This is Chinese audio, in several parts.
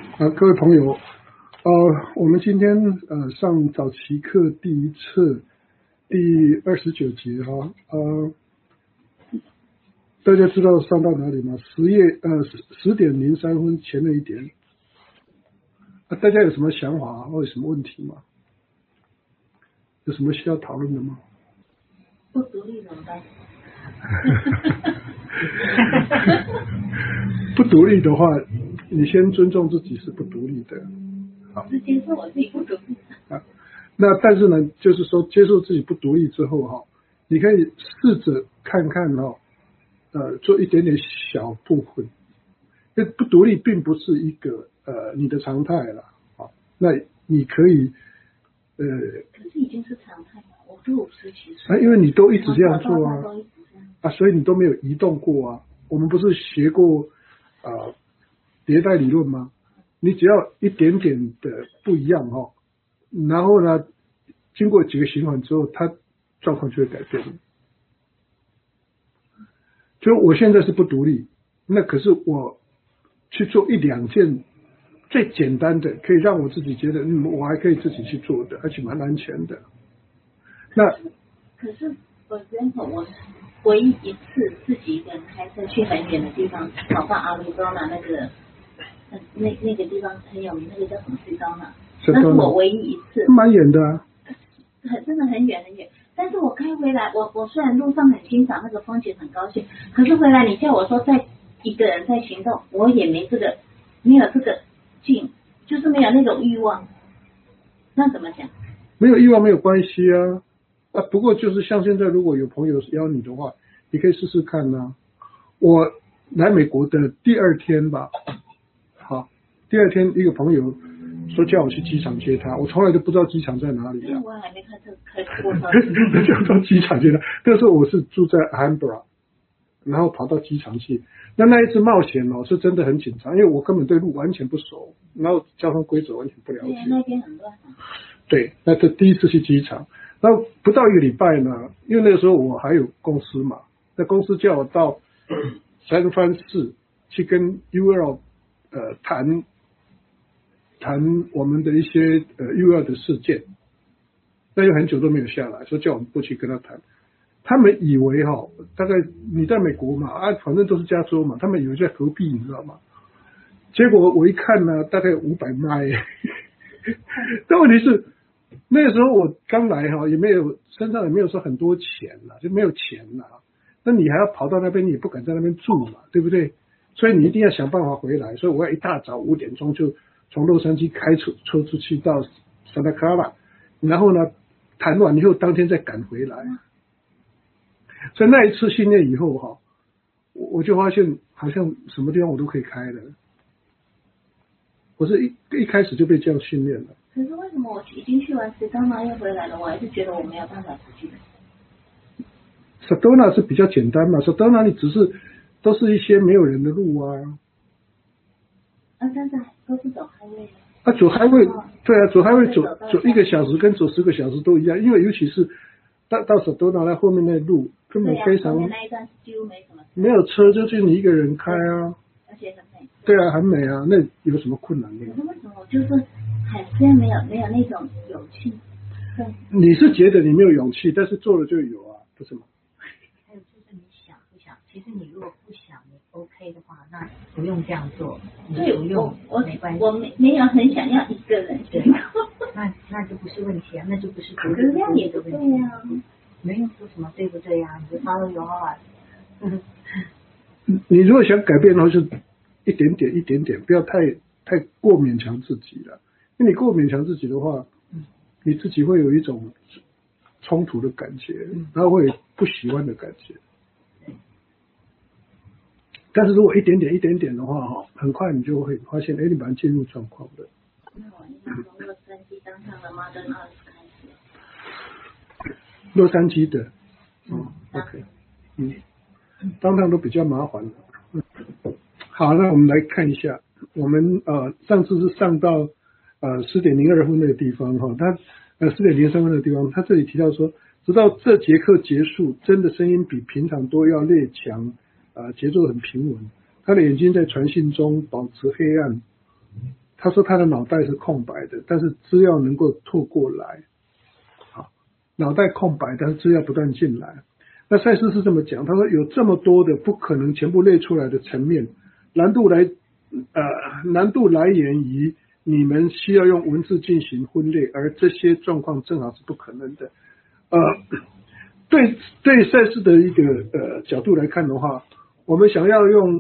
各位朋友，我们今天上早期课第一册第29节哈，大家知道上到哪里吗？10:03前面一点，大家有什么想法或有什么问题吗？有什么需要讨论的吗？ 不独立怎么办？ 不独立的话，你先尊重自己是不独立的。好， 是接受我自己不独立。 那但是呢，就是说接受自己不独立之后哈，你可以试着看看做一点点小部分。因为不独立并不是一个你的常态了啊。那你可以可是已经是常态了。我都57岁。 因为你都一直这样做啊，所以你都没有移动过啊。我们不是学过迭代理论吗？你只要一点点的不一样哈，然后呢，经过几个循环之后，它状况就会改变了。就我现在是不独立，那可是我去做1、2件最简单的，可以让我自己觉得我还可以自己去做的，而且蛮安全的。那可是我唯一一次自己一个人开车去很远的地方，跑到阿里多纳那个地方很有名，那个叫什么西高纳，那是我唯一一次。 蛮远的啊， 真的很远很远。但是我开回来，我虽然路上很欣赏那个风景，很高兴，可是回来你叫我说再一个人在行动，我也没有这个劲，就是没有那种欲望。那怎么讲？ 没有欲望没有关系啊。不过就是像现在，如果有朋友邀你的话，你可以试试看啊。我来美国的第2天吧，好，第2天一个朋友说叫我去机场接他，我从来都不知道机场在哪里啊。 我还没开过车。 就到机场接他，那时候我是住在 Alhambra， 然后跑到机场去。那一次冒险是真的很紧张，因为我根本对路完全不熟，然后交通规则完全不了解。 对，那边很乱。 对，那这第一次去机场，然后不到1个礼拜呢，因为那个时候我还有公司嘛，那公司叫我到三藩市去跟 UL 谈我们的一些UL 的事件，那又很久都没有下来，说叫我们过去跟他谈。他们以为大概你在美国嘛，反正都是加州嘛，他们以为在隔壁，你知道吗？结果我一看呢，大概500迈。但问题是那个时候我刚来也没有身上也没有说很多钱啦，就没有钱啦。那你还要跑到那边，你也不敢在那边住嘛，对不对？所以你一定要想办法回来。所以我要一大早5点钟就从洛杉矶开车出去到 Santa Clara， 然后呢谈完以后当天再赶回来。所以那一次训练以后我就发现好像什么地方我都可以开了。我是一开始就被这样训练了。 可是为什么我已经去完Sedona又回来了，我还是觉得我没有办法出去 ？Sedona 是比较简单嘛 ，Sedona 你只是都是一些没有人的路啊。 但是都是走highway。 走highway，对啊，走highway走1个小时跟走10个小时都一样，因为尤其是到Sedona那后面那路根本非常。 后面那一段几乎没什么。 没有车，就是你一个人开啊。 而且很美。 对啊，很美啊，那有什么困难的？ 可是为什么我就是还是没有那种勇气？对。 你是觉得你没有勇气，但是做了就有啊，不是吗？ 还有就是你想不想？其实你如果不想，你 OK 的话，那不用这样做。 对， 不用，没关系。 我没有很想要一个人行动。 那就不是问题啊，那就不是独立。 可是这样也不对呀。 没有说什么对不对呀，你就 follow your heart。 你如果想改变的话，就一点点，不要太过勉强自己了。因为你过勉强自己的话，你自己会有一种冲突的感觉，然后会有不喜欢的感觉。但是如果一点点的话很快你就会发现，你蛮进入状况的。 那我应该从洛杉矶当上了 Modern Arts 开始。 洛杉矶的，OK， 当趟都比较麻烦。好，那我们来看一下，我们上次是上到10:02那个地方他10:03那个地方，他这里提到说，直到这节课结束，真的声音比平常都要略强，节奏很平稳。他的眼睛在传信中保持黑暗， 他说他的脑袋是空白的，但是资料能够透过来，脑袋空白，但是资料不断进来。那赛斯是这么讲，他说有这么多的不可能全部列出来的层面，难度来源于你们需要用文字进行分类，而这些状况正好是不可能的。对赛斯的一个角度来看的话，我们想要用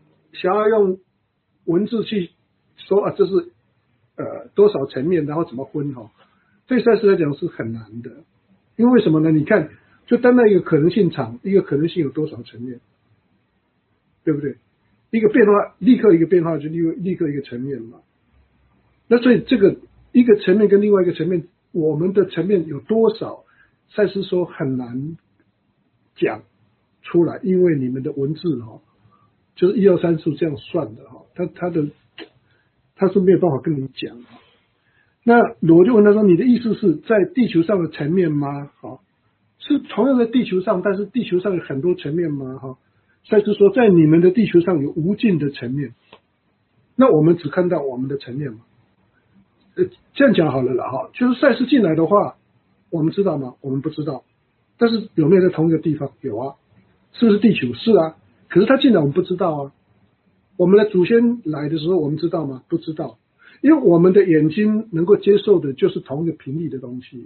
文字去说这是多少层面，然后怎么分对赛斯来讲是很难的。因为什么呢？你看，就单单一个可能性场，一个可能性有多少层面，对不对？一个变化，立刻一个变化就立刻一个层面嘛。那所以这个一个层面跟另外一个层面，我们的层面有多少？赛斯说很难讲出来，因为你们的文字就是1、2、3数这样算的他是没有办法跟你讲。那我就问他说：“你的意思是在地球上的层面吗？是同样在地球上，但是地球上有很多层面吗？”赛斯说，在你们的地球上有无尽的层面，那我们只看到我们的层面嘛。这样讲好了啦就是赛斯进来的话，我们知道吗？我们不知道。但是有没有在同一个地方？有啊。是不是地球？是啊。可是他进来我们不知道啊。我们的祖先来的时候我们知道吗？不知道。因为我们的眼睛能够接受的就是同一个频率的东西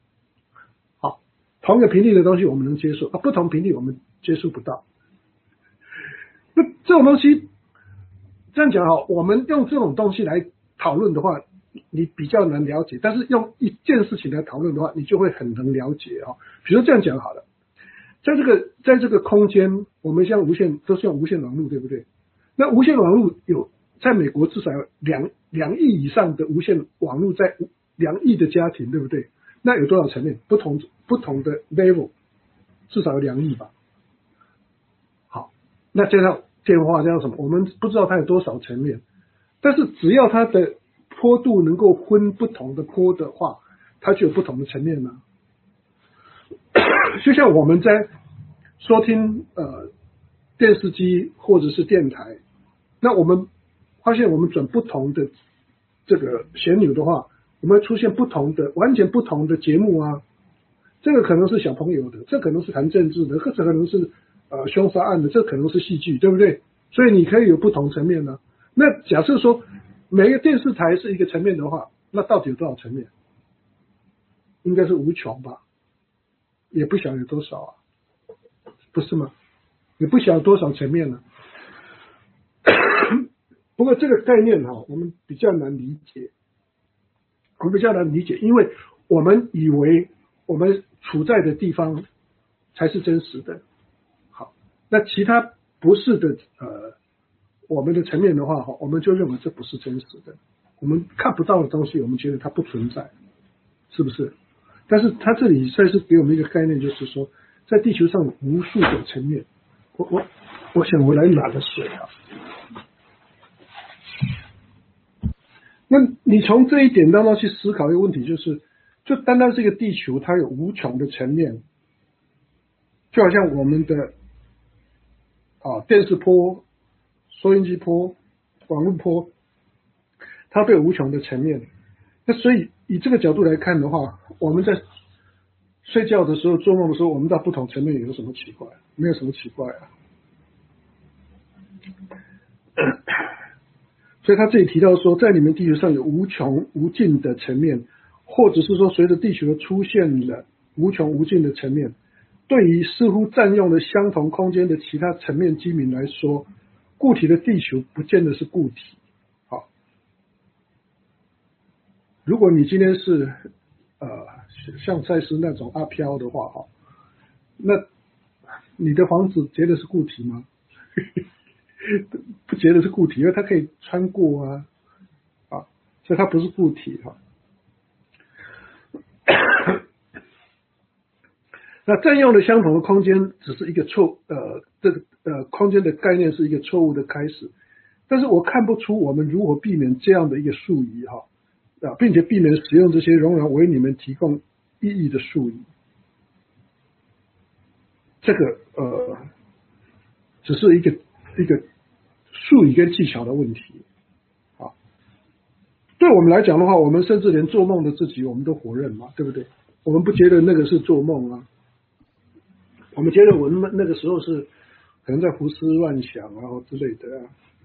同一个频率的东西我们能接受不同频率我们接受不到。那这种东西这样讲我们用这种东西来讨论的话，你比较难了解，但是用一件事情来讨论的话，你就会很能了解比如这样讲好了，在这个空间，我们像都是用无线网络，对不对？那无线网络在美国至少有2亿以上的无线网络，在2亿的家庭，对不对？那有多少层面？不同的 level， 至少有2亿吧。好，那加上电话加上什么，我们不知道它有多少层面，但是只要它的坡度能够分不同的坡的话，它就有不同的层面了。就像我们在收听电视机或者是电台，那我们发现我们转不同的这个旋钮的话，我们会出现完全不同的节目啊。这个可能是小朋友的，这可能是谈政治的，这可能是凶杀案的，这可能是戏剧，对不对？所以你可以有不同层面呢。那假设说每个电视台是一个层面的话，那到底有多少层面？应该是无穷吧，也不晓得有多少啊，不是吗？也不晓得多少层面呢。不过这个概念我们比较难理解，因为我们以为我们处在的地方才是真实的。好，那其他不是的我们的层面的话我们就认为这不是真实的，我们看不到的东西我们觉得它不存在，是不是？但是他这里算是给我们一个概念，就是说在地球上有无数个层面。我想我来拿个水那你从这一点当中去思考一个问题，就单单这个地球它有无穷的层面，就好像我们的电视波、收音机波、网络波，它都有无穷的层面。那所以以这个角度来看的话，我们在睡觉的时候、做梦的时候，我们到不同层面有什么奇怪？没有什么奇怪啊。所以他这里提到说，在你们地球上有无穷无尽的层面，或者是说随着地球出现了无穷无尽的层面，对于似乎占用了相同空间的其他层面居民来说，固体的地球不见得是固体。好，如果你今天是像赛斯那种阿飘的话那你的房子觉得是固体吗？不觉得是固体，因为它可以穿过所以它不是固体那占用了相同的空间只是一个这个空间的概念是一个错误的开始，但是我看不出我们如何避免这样的一个术语并且避免使用这些仍然为你们提供意义的术语。这个只是一个术语跟技巧的问题对我们来讲的话，我们甚至连做梦的自己我们都否认嘛，对不对？我们不觉得那个是做梦啊，我们觉得我们那个时候是可能在胡思乱想啊之类的啊。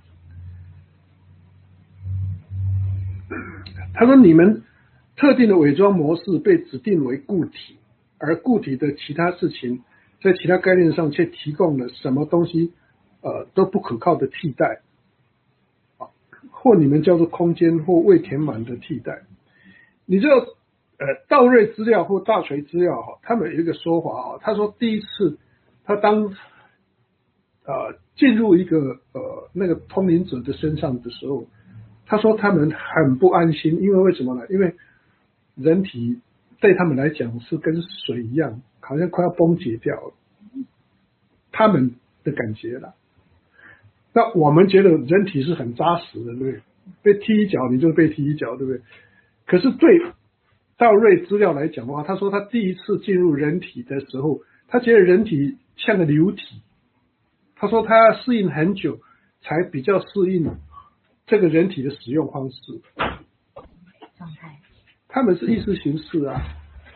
他说你们特定的伪装模式被指定为固体，而固体的其他事情在其他概念上却提供了什么东西都不可靠的替代，或你们叫做空间或未填满的替代。你知道道瑞资料或大锤资料他们有一个说法他说第一次他当进入一个那个通灵者的身上的时候，他说他们很不安心，因为为什么呢？因为人体对他们来讲是跟水一样，好像快要崩解掉了，他们的感觉啦。那我们觉得人体是很扎实的，对不对？被踢一脚你就被踢一脚，对不对？可是对道瑞资料来讲的话，他说他第一次进入人体的时候，他觉得人体像个流体，他说他要适应很久才比较适应这个人体的使用方式状态。 他们是意识形式啊。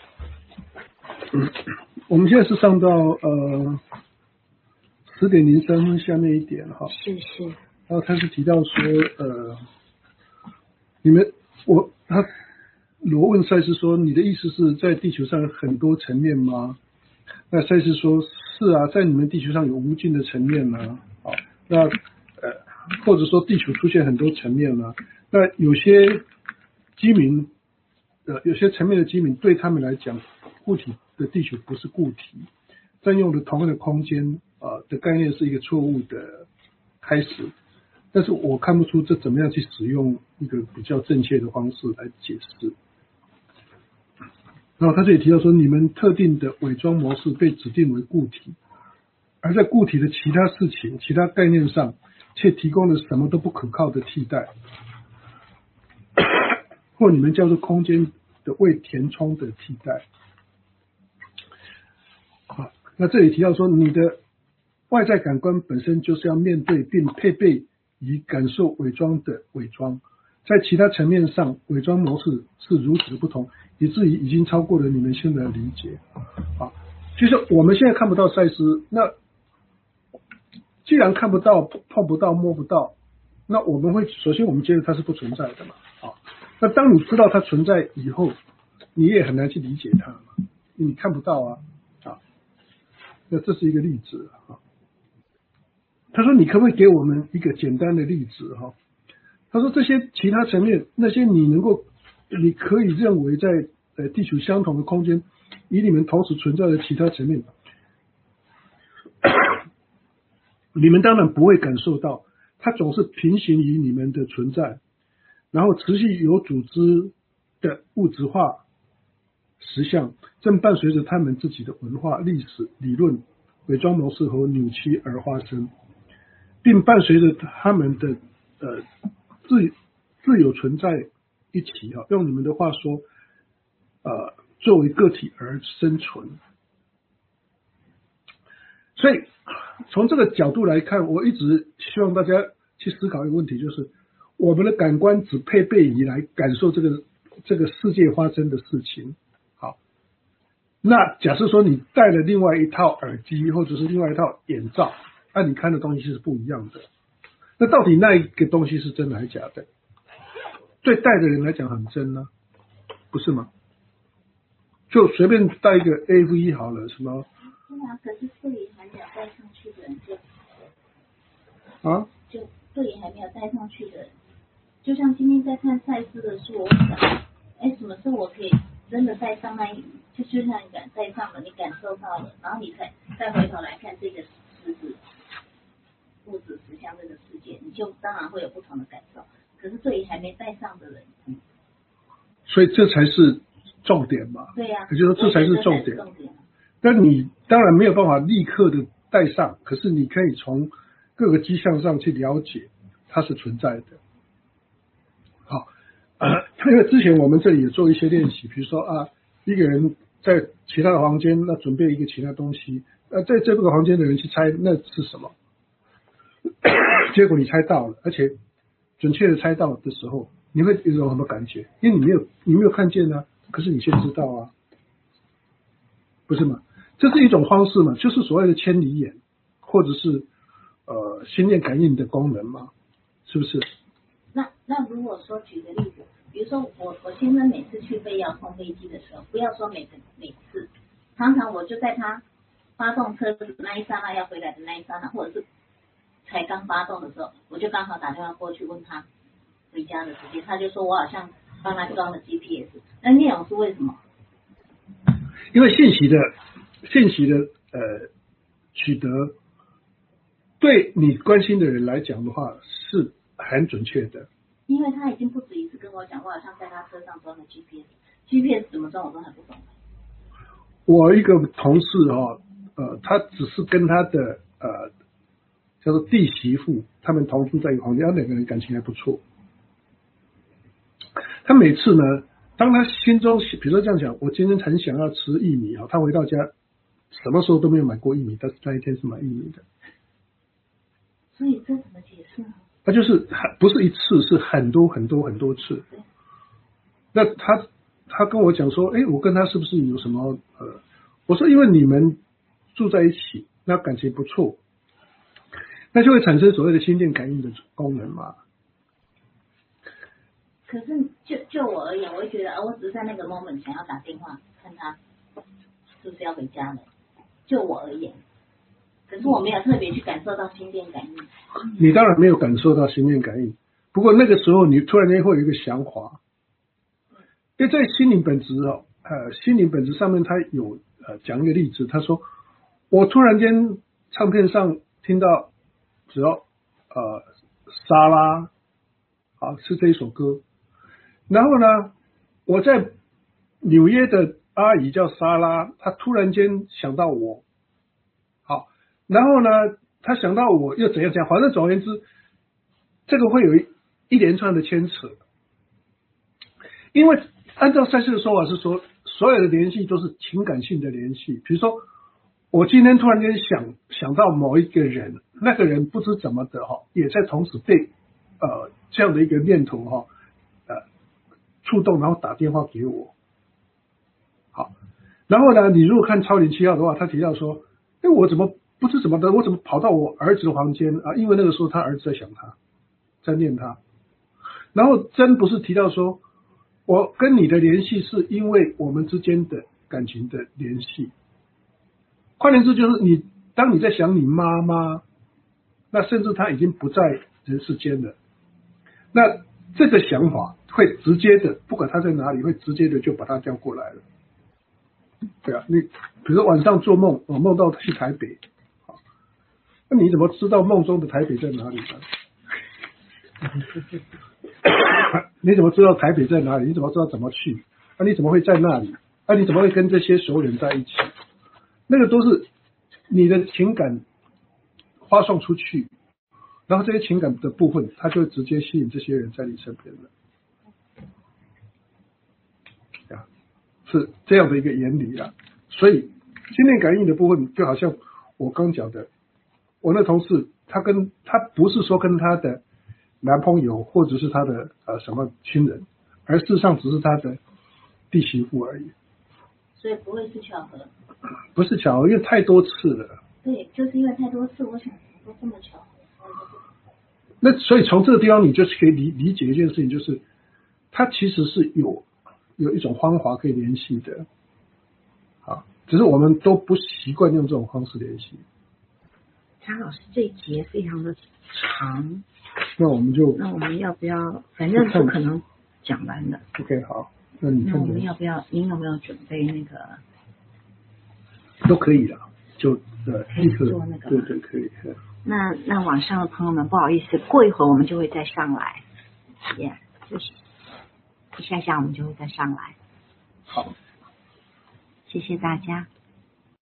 我们现在是上到10:03分下面一点哈。 是。 然后他是提到说你们他罗问赛斯说你的意思是在地球上有很多层面吗？那赛斯说是啊，在你们地球上有无尽的层面啊。好，那或者说地球出现很多层面啊。那有些基民有些层面的基民对他们来讲，固体的地球不是固体，占用的同样的空间的概念是一个错误的开始。但是我看不出这怎么样去使用一个比较正确的方式来解释。然后他这里提到说，你们特定的伪装模式被指定为固体，而在固体的其他事情、其他概念上，却提供了什么都不可靠的替代，或你们叫做空间的未填充的替代。好，那这里提到说，你的外在感官本身就是要面对并配备以感受伪装的伪装，在其他层面上，伪装模式是如此不同，以至于已经超过了你们现在的理解。啊，就是我们现在看不到赛斯，那既然看不到、碰不到、摸不到，那我们会首先我们觉得它是不存在的嘛。啊，那当你知道它存在以后，你也很难去理解它嘛，你看不到啊。啊，那这是一个例子啊。他说：“你可不可以给我们一个简单的例子？”哈，他说：“这些其他层面，那些你可以认为在地球相同的空间，以你们同时存在的其他层面，你们当然不会感受到，它总是平行于你们的存在，然后持续有组织的物质化实相，正伴随着他们自己的文化、历史、理论、伪装模式和扭曲而发生。”并伴随着他们的自有存在一起用你们的话说作为个体而生存。所以从这个角度来看，我一直希望大家去思考一个问题，就是我们的感官只配备以来感受这个世界发生的事情。好，那假设说你戴了另外一套耳机或者是另外一套眼罩，那你看的东西是不一样的。那到底那一个东西是真的还是假的？对戴的人来讲很真呢，不是吗？就随便戴一个 AV 好了，什么？ 对啊，可是对于还没有戴上去的人就对于还没有戴上去的人，就像今天在看赛斯的书，我想，什么时候我可以真的戴上那一，就像你戴上了，你感受到了，然后你再回头来看这个物质实相这个世界，你就当然会有不同的感受。可是对于还没戴上的人， 所以这才是重点嘛。 对呀， 也就是说这才是重点。但你当然没有办法立刻的戴上，可是你可以从各个迹象上去了解它是存在的。好，因为之前我们这里也做一些练习，比如说一个人在其他的房间，那准备一个其他东西，在这个房间的人去猜那是什么，结果你猜到了，而且准确的猜到的时候， 你会有种什么感觉？因为你没有看见啊，可是你先知道啊，不是吗？这是一种方式嘛，就是所谓的千里眼，或者是心电感应的功能嘛，是不是？ 那如果说举个例子，比如说我先生每次去飞要空飞机的时候，不要说每次，常常我就在他发动车子那一刹那要回来的那一刹那，或者是才刚发动的时候，我就刚好打电话过去问他回家的时间，他就说我好像帮他装了 GPS， 那内容是为什么？ 因为信息的取得，对你关心的人来讲的话是很准确的。 因为他已经不止一次跟我讲，我好像在他车上装了 GPS 怎么装我都还不懂。 我一个同事他只是跟他的叫做弟媳妇，他们同住在一个房间，两个人感情还不错。他每次呢，当他心中比如说这样讲，我今天很想要吃薏米他回到家什么时候都没有买过薏米，但是那一天是买薏米的。 所以这怎么解释呢？ 他就是不是一次，是很多次。那他跟我讲说，我跟他是不是有什么我说因为你们住在一起，那感情不错，那就会产生所谓的心电感应的功能嘛。 可是就我而言，我会觉得我只是在那个 moment 想要打电话看他是不是要回家了。就我而言，可是我没有特别去感受到心电感应。 你当然没有感受到心电感应，不过那个时候你突然间会有一个想法，因为在心灵本质心灵本质上面他有讲一个例子，他说我突然间唱片上听到只要沙拉是这一首歌，然后呢我在纽约的阿姨叫莎拉，她突然间想到我，然后呢她想到我又怎样讲，反正总而言之这个会有一连串的牵扯，因为按照赛斯的说法是说所有的联系都是情感性的联系，比如说我今天突然间想到某一个人，那个人不知怎么的也在同时被这样的一个念头触动，然后打电话给我。好，然后呢你如果看超灵7号的话，他提到说我怎么不知怎么的，我怎么跑到我儿子的房间因为那个时候他儿子在想他，在念他。然后真不是提到说我跟你的联系是因为我们之间的感情的联系，换言之就是当你在想你妈妈，那甚至他已经不在人世间了，那这个想法会直接的，不管他在哪里，会直接的就把他叫过来了。对啊，你比如说晚上做梦，梦到去台北，那你怎么知道梦中的台北在哪里呢？你怎么知道台北在哪里？你怎么知道怎么去？你怎么会在那里？你怎么会跟这些熟人在一起？那个都是你的情感发送出去，然后这些情感的部分，它就会直接吸引这些人在你身边了。是这样的一个原理啦。所以心电感应的部分，就好像我刚讲的，我那同事他不是说跟他的男朋友或者是他的什么亲人，而事实上只是他的弟媳妇而已。 所以不会是巧合。 不是巧合，因为太多次了。 对，就是因为太多次，我想都这么巧合。 那所以从这个地方，你就是可以理解一件事情，就是它其实是有一种方法可以联系的，只是我们都不习惯用这种方式联系。 张老师这一节非常的长， 那我们要不要？反正不可能讲完的。 OK， 好，那我们要不要？您有没有准备那个？ 都可以的，就立刻做那个。 对，可以。 那网上的朋友们，不好意思，过一会儿我们就会再上来，就是一下我们就会再上来。 好， 谢谢大家。